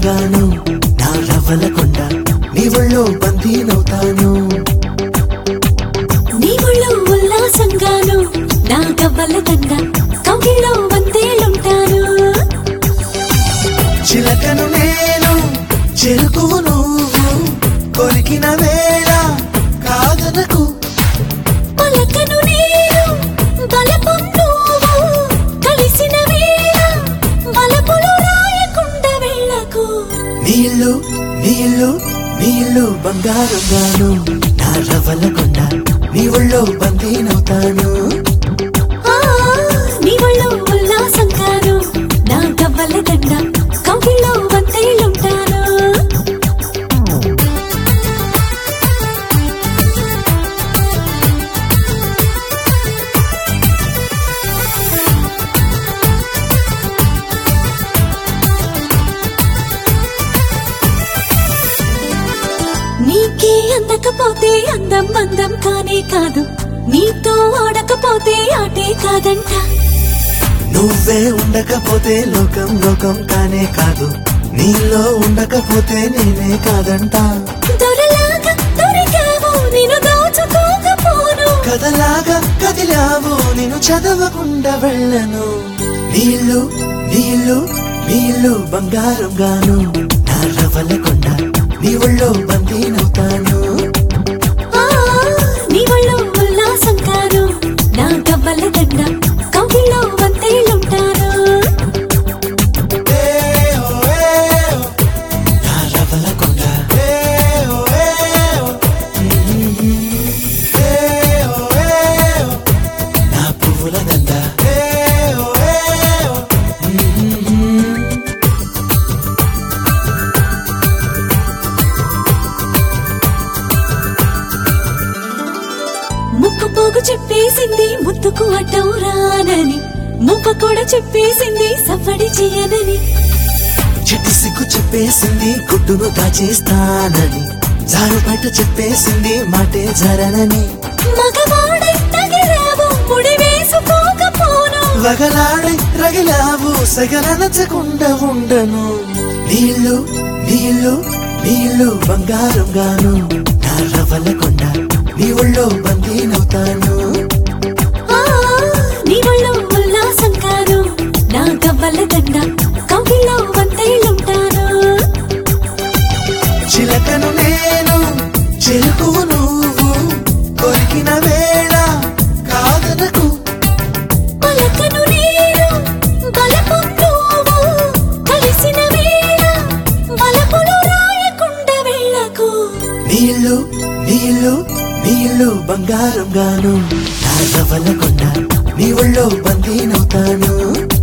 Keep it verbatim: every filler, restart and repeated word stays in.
గాను నా రవ్వల కొండ నీ ఒళ్ళో బందీనవుతాను నీ ఒళ్ళో ఉల్లాసంగాను నా గవ్వల దండ కౌగిలో వందేలుంటాను చిలకను నేను చెరుకువు నువ్వు కొరికిన వేళ కాదనకు పలకను నేను బలపం నువ్వు కలిసిన వేళ బలపులు రాయకుండా వెళ్ళకు నీళ్ళు నీళ్ళు నీళ్ళు బంగారం గాను నా రవ్వల కొండ నీ ఒళ్ళో బందీనవుతాను ఆ నీ ఒళ్ళో ఉల్లాసంగాను నా గవ్వల దండ కౌగిలో వందేలుంటాను నీకే అందకపోతే అందం అందం కానే కాదు నీతో ఆడకపోతే ఆటే కాదంట నువ్వే ఉండకపోతే లోకం లోకం కానే కాదు నీలో ఉండకపోతే నేనే కాదంట దొరలాగా దొరికావు నిన్ను దోచుకోకపోను కథలాగా కదిలావు నేను చదవకుండా వెళ్ళను నీళ్ళు నీళ్ళు నీళ్ళు బంగారం గాను నా రవ్వల కొండ నీ ఒళ్ళో బందీనవుతాను ఆ నీ ఒళ్ళో ఉల్లాసం కాను నా గవ్వల దండ కౌగిలో వందేలుంటాను నా రవ్వల కొండ నా పువ్వుల దండ ముక్కు పోగు చెప్పేసింది ముత్తుకు అడ్డం రానని ముక్క కూడా చెప్పేసింది సవ్వడి చేయనని చిట్టి సిగ్గు చెప్పేసింది గుడ్డును దాచేస్తానని జారు బయట చెప్పేసింది మాటే జరనని మగవాడై తగిలావు ముడి వేసుకోకపోను వగలాడై రగిలావు సగలనచకుండా ఉండను నీళ్ళు నీళ్ళు నీళ్ళు బంగారం గాను నా రవ్వల కొండ నీ ఒళ్ళో బందీనవుతాను ఆ నీ ఒళ్ళో ఉల్లాసం కాను నా గవ్వల దండ కౌగిలో వందేలుంటాను చిలకను నేను చెరుకువు నువ్వు కొరికిన వేళ కాదనకు పలకను నేను బలపం నువ్వు కలిసిన వేళ బలపులు రాయకుండా వెళ్ళకు నీళ్ళు నీళ్ళు నీళ్ళు బంగారం గాను నా రవ్వల కొండ నీ ఒళ్ళో బందీనవుతాను